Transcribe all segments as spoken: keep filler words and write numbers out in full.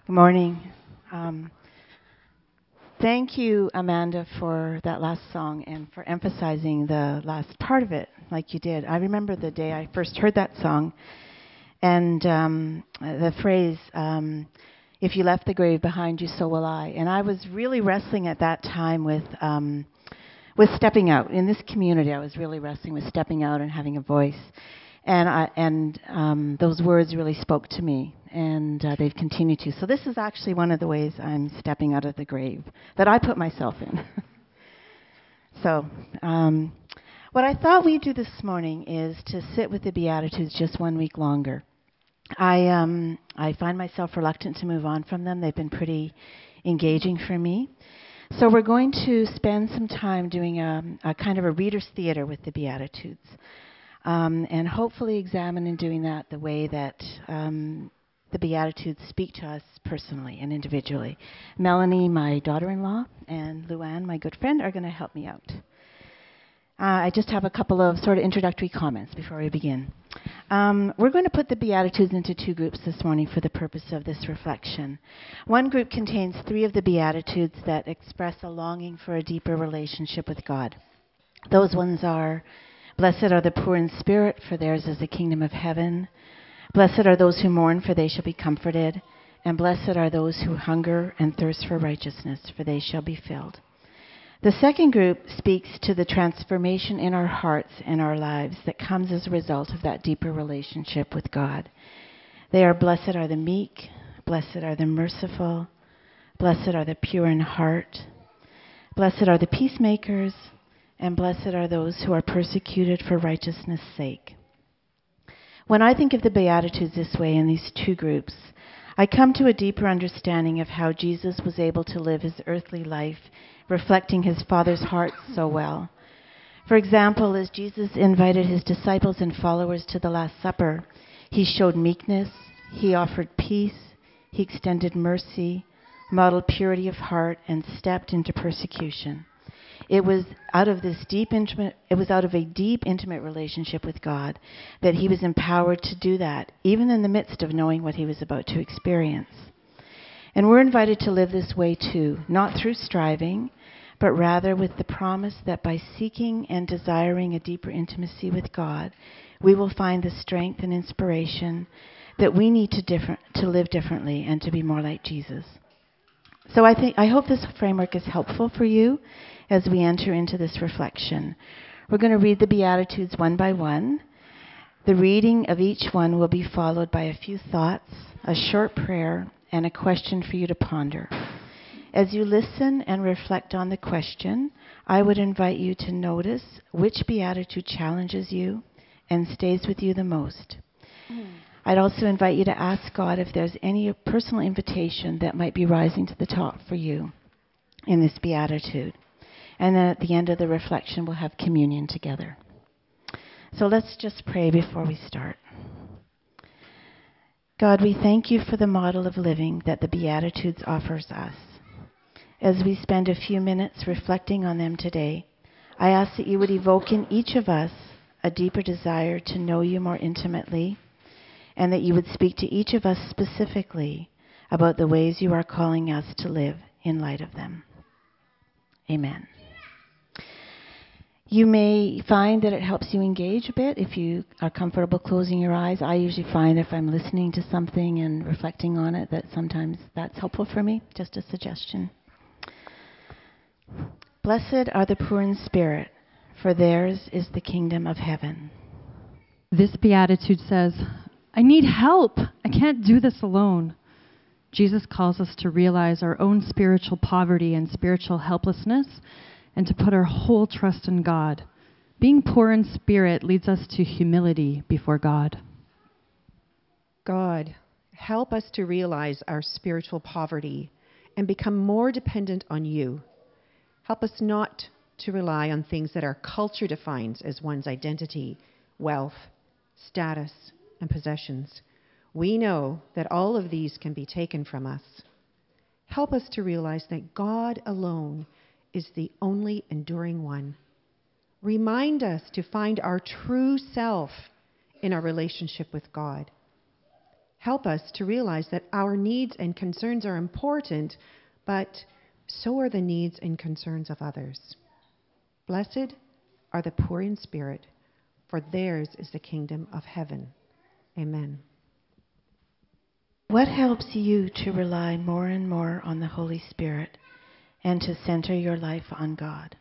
Good morning. Um, thank you, Amanda, for that last song and for emphasizing the last part of it like you did. I remember the day I first heard that song and um, the phrase, um, if you left the grave behind you, so will I. And I was really wrestling at that time with um, with stepping out. In this community, I was really wrestling with stepping out and having a voice. And I, and um, those words really spoke to me, and uh, they've continued to. So this is actually one of the ways I'm stepping out of the grave that I put myself in. so um, what I thought we'd do this morning is to sit with the Beatitudes just one week longer. I um, I find myself reluctant to move on from them. They've been pretty engaging for me. So we're going to spend some time doing a, a kind of a reader's theater with the Beatitudes. Um, and hopefully examine in doing that the way that um, the Beatitudes speak to us personally and individually. Melanie, my daughter-in-law, and Luann, my good friend, are going to help me out. Uh, I just have a couple of sort of introductory comments before we begin. Um, we're going to put the Beatitudes into two groups this morning for the purpose of this reflection. One group contains three of the Beatitudes that express a longing for a deeper relationship with God. Those ones are, blessed are the poor in spirit, for theirs is the kingdom of heaven. Blessed are those who mourn, for they shall be comforted. And blessed are those who hunger and thirst for righteousness, for they shall be filled. The second group speaks to the transformation in our hearts and our lives that comes as a result of that deeper relationship with God. They are, blessed are the meek, blessed are the merciful, blessed are the pure in heart, blessed are the peacemakers, and blessed are those who are persecuted for righteousness' sake. When I think of the Beatitudes this way in these two groups, I come to a deeper understanding of how Jesus was able to live his earthly life, reflecting his Father's heart so well. For example, as Jesus invited his disciples and followers to the Last Supper, he showed meekness, he offered peace, he extended mercy, modeled purity of heart, and stepped into persecution. It was out of this deep intimate, it was out of a deep intimate relationship with God that he was empowered to do that, even in the midst of knowing what he was about to experience. And we're invited to live this way too, not through striving, but rather with the promise that by seeking and desiring a deeper intimacy with God, we will find the strength and inspiration that we need to different to live differently and to be more like Jesus. So I think I hope this framework is helpful for you as we enter into this reflection. We're going to read the Beatitudes one by one. The reading of each one will be followed by a few thoughts, a short prayer, and a question for you to ponder. As you listen and reflect on the question, I would invite you to notice which Beatitude challenges you and stays with you the most. Mm. I'd also invite you to ask God if there's any personal invitation that might be rising to the top for you in this Beatitude. And then at the end of the reflection, we'll have communion together. So let's just pray before we start. God, we thank you for the model of living that the Beatitudes offers us. As we spend a few minutes reflecting on them today, I ask that you would evoke in each of us a deeper desire to know you more intimately, and that you would speak to each of us specifically about the ways you are calling us to live in light of them. Amen. You may find that it helps you engage a bit if you are comfortable closing your eyes. I usually find if I'm listening to something and reflecting on it that sometimes that's helpful for me. Just a suggestion. Blessed are the poor in spirit, for theirs is the kingdom of heaven. This Beatitude says, I need help. I can't do this alone. Jesus calls us to realize our own spiritual poverty and spiritual helplessness and to put our whole trust in God. Being poor in spirit leads us to humility before God. God, help us to realize our spiritual poverty and become more dependent on you. Help us not to rely on things that our culture defines as one's identity, wealth, status, and possessions. We know that all of these can be taken from us. Help us to realize that God alone is the only enduring one. Remind us to find our true self in our relationship with God. Help us to realize that our needs and concerns are important, but so are the needs and concerns of others. Blessed are the poor in spirit, for theirs is the kingdom of heaven. Amen. What helps you to rely more and more on the Holy Spirit and to center your life on God?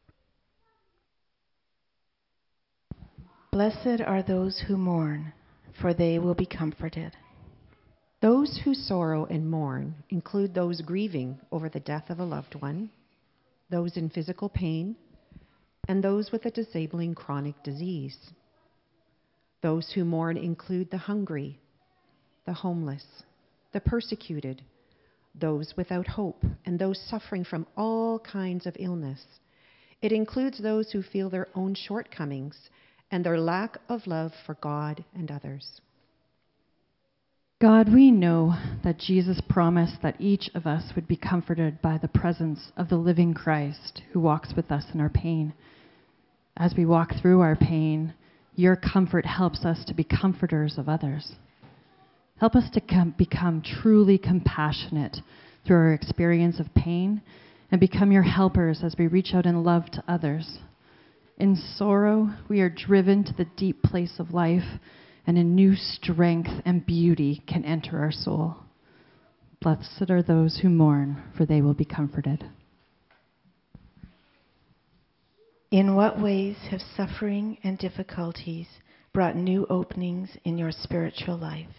Blessed are those who mourn, for they will be comforted. Those who sorrow and mourn include those grieving over the death of a loved one, those in physical pain, and those with a disabling chronic disease. Those who mourn include the hungry, the homeless, the persecuted, those without hope, and those suffering from all kinds of illness. It includes those who feel their own shortcomings and their lack of love for God and others. God, we know that Jesus promised that each of us would be comforted by the presence of the living Christ who walks with us in our pain. As we walk through our pain, your comfort helps us to be comforters of others. Help us to com- become truly compassionate through our experience of pain and become your helpers as we reach out in love to others. In sorrow, we are driven to the deep place of life, and a new strength and beauty can enter our soul. Blessed are those who mourn, for they will be comforted. In what ways have suffering and difficulties brought new openings in your spiritual life?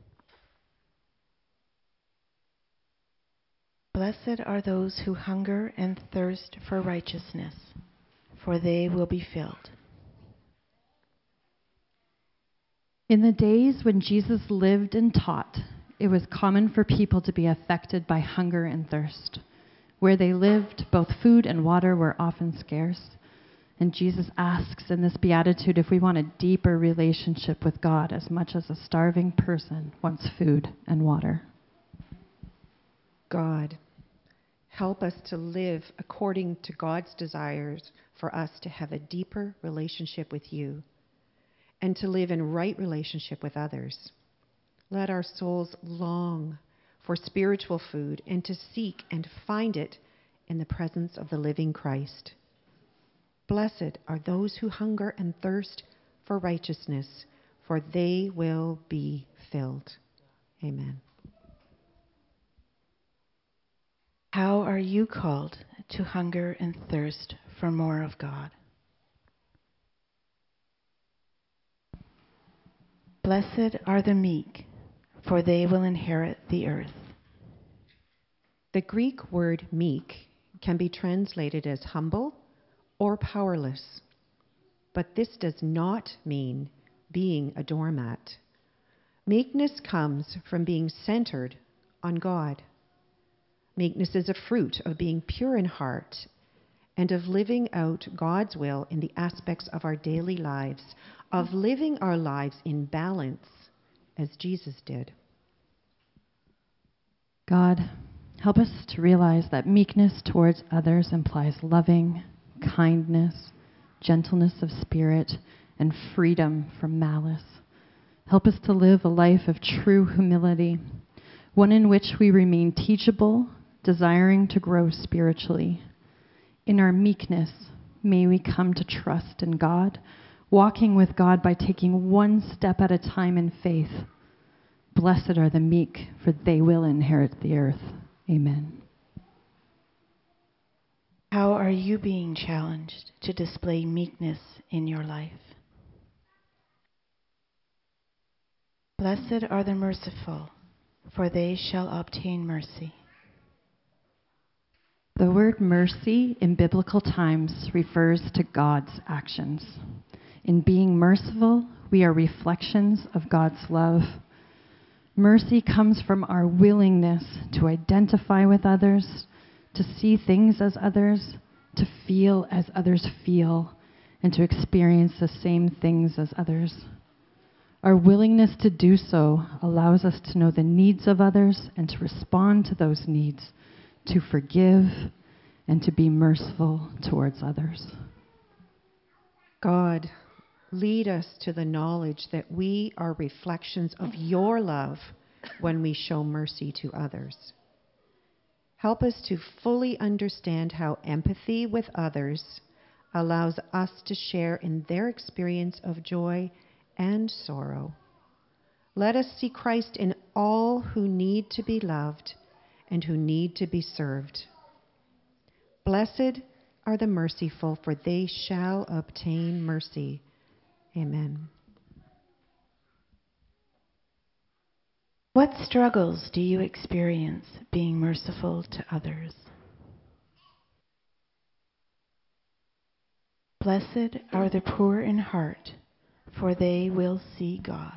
Blessed are those who hunger and thirst for righteousness, for they will be filled. In the days when Jesus lived and taught, it was common for people to be affected by hunger and thirst. Where they lived, both food and water were often scarce. And Jesus asks in this beatitude if we want a deeper relationship with God as much as a starving person wants food and water. God, help us to live according to God's desires for us to have a deeper relationship with you and to live in right relationship with others. Let our souls long for spiritual food and to seek and find it in the presence of the living Christ. Blessed are those who hunger and thirst for righteousness, for they will be filled. Amen. How are you called to hunger and thirst for more of God? Blessed are the meek, for they will inherit the earth. The Greek word meek can be translated as humble or powerless, but this does not mean being a doormat. Meekness comes from being centered on God. Meekness is a fruit of being pure in heart and of living out God's will in the aspects of our daily lives, of living our lives in balance as Jesus did. God, help us to realize that meekness towards others implies loving, kindness, gentleness of spirit, and freedom from malice. Help us to live a life of true humility, one in which we remain teachable, desiring to grow spiritually. In our meekness, may we come to trust in God, walking with God by taking one step at a time in faith. Blessed are the meek, for they will inherit the earth. Amen. How are you being challenged to display meekness in your life? Blessed are the merciful, for they shall obtain mercy. The word mercy in biblical times refers to God's actions. In being merciful, we are reflections of God's love. Mercy comes from our willingness to identify with others, to see things as others, to feel as others feel, and to experience the same things as others. Our willingness to do so allows us to know the needs of others and to respond to those needs, to forgive, and to be merciful towards others. God, lead us to the knowledge that we are reflections of your love when we show mercy to others. Help us to fully understand how empathy with others allows us to share in their experience of joy and sorrow. Let us see Christ in all who need to be loved and who need to be served. Blessed are the merciful, for they shall obtain mercy. Amen. What struggles do you experience being merciful to others? Blessed are the poor in heart, for they will see God.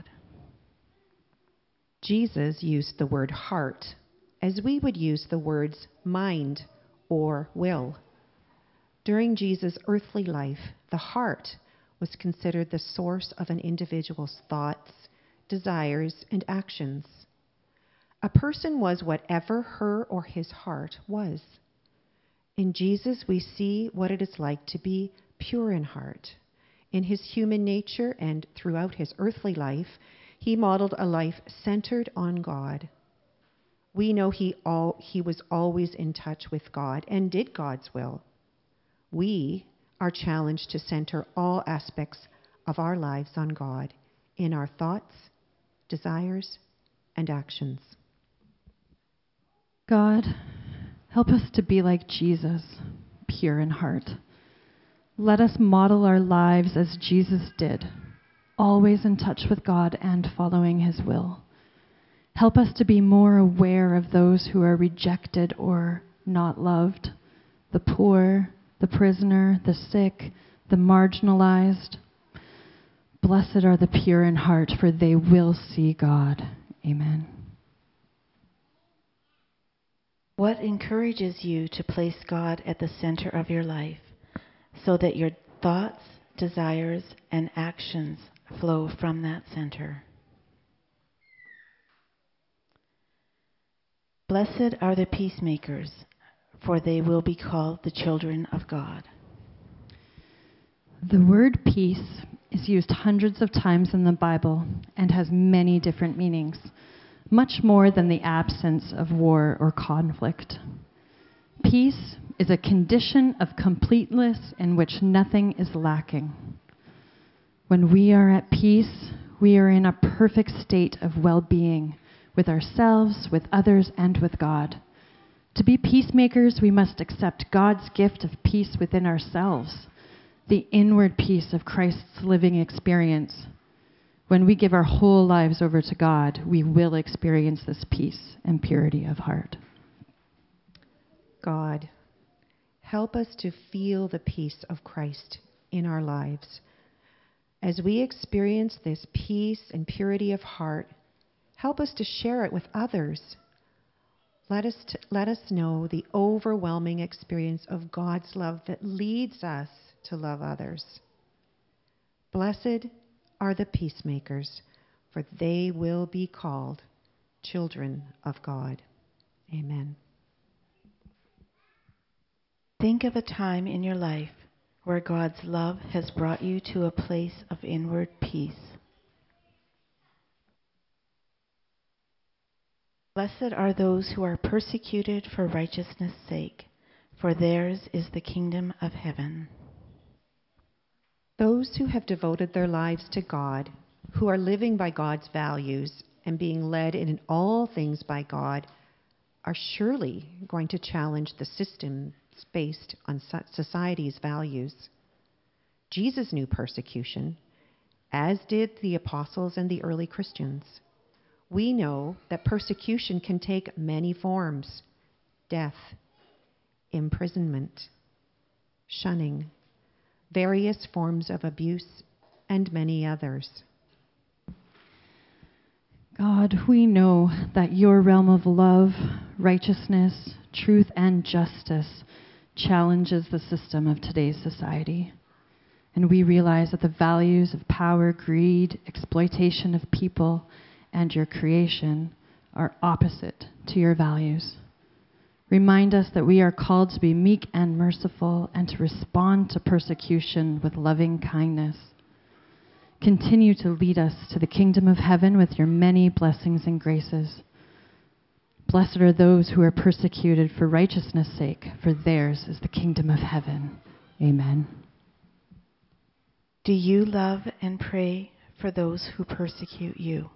Jesus used the word heart as we would use the words mind or will. During Jesus' earthly life, the heart was considered the source of an individual's thoughts, desires, and actions. A person was whatever her or his heart was. In Jesus, we see what it is like to be pure in heart. In his human nature and throughout his earthly life, he modeled a life centered on God. We know he, all, he was always in touch with God and did God's will. We are challenged to center all aspects of our lives on God in our thoughts, desires, and actions. God, help us to be like Jesus, pure in heart. Let us model our lives as Jesus did, always in touch with God and following his will. Help us to be more aware of those who are rejected or not loved, the poor, the prisoner, the sick, the marginalized. Blessed are the pure in heart, for they will see God. Amen. What encourages you to place God at the center of your life so that your thoughts, desires, and actions flow from that center? Blessed are the peacemakers, for they will be called the children of God. The word peace is used hundreds of times in the Bible and has many different meanings, much more than the absence of war or conflict. Peace is a condition of completeness in which nothing is lacking. When we are at peace, we are in a perfect state of well-being with ourselves, with others, and with God. To be peacemakers, we must accept God's gift of peace within ourselves, the inward peace of Christ's living experience. When we give our whole lives over to God, we will experience this peace and purity of heart. God, help us to feel the peace of Christ in our lives. As we experience this peace and purity of heart, help us to share it with others. Let us, t- let us know the overwhelming experience of God's love that leads us to love others. Blessed are the peacemakers, for they will be called children of God. Amen. Think of a time in your life where God's love has brought you to a place of inward peace. Blessed are those who are persecuted for righteousness' sake, for theirs is the kingdom of heaven. Those who have devoted their lives to God, who are living by God's values and being led in all things by God, are surely going to challenge the systems based on society's values. Jesus knew persecution, as did the apostles and the early Christians. We know that persecution can take many forms: death, imprisonment, shunning, various forms of abuse, and many others. God, we know that your realm of love, righteousness, truth, and justice challenges the system of today's society. And we realize that the values of power, greed, exploitation of people, and your creation are opposite to your values. Remind us that we are called to be meek and merciful and to respond to persecution with loving kindness. Continue to lead us to the kingdom of heaven with your many blessings and graces. Blessed are those who are persecuted for righteousness' sake, for theirs is the kingdom of heaven. Amen. Do you love and pray for those who persecute you?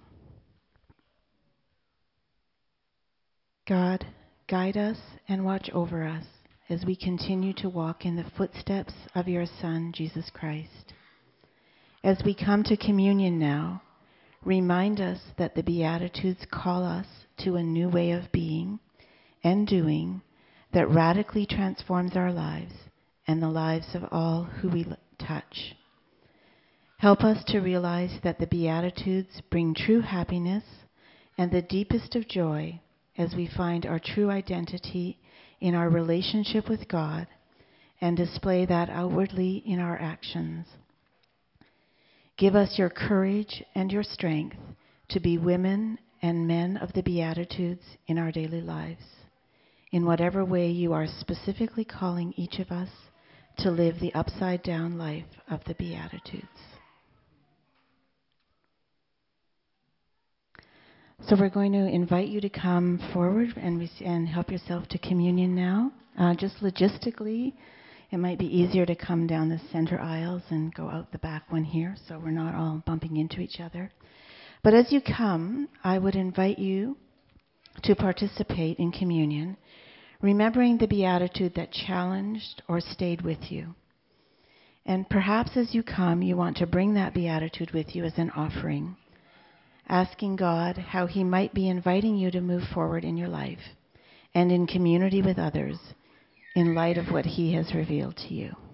God, guide us and watch over us as we continue to walk in the footsteps of your Son, Jesus Christ. As we come to communion now, remind us that the Beatitudes call us to a new way of being and doing that radically transforms our lives and the lives of all who we touch. Help us to realize that the Beatitudes bring true happiness and the deepest of joy as we find our true identity in our relationship with God and display that outwardly in our actions. Give us your courage and your strength to be women and men of the Beatitudes in our daily lives, in whatever way you are specifically calling each of us to live the upside-down life of the Beatitudes. So we're going to invite you to come forward and, rec- and help yourself to communion now. Uh, just logistically, it might be easier to come down the center aisles and go out the back one here, so we're not all bumping into each other. But as you come, I would invite you to participate in communion, remembering the beatitude that challenged or stayed with you. And perhaps as you come, you want to bring that beatitude with you as an offering, asking God how he might be inviting you to move forward in your life and in community with others in light of what he has revealed to you.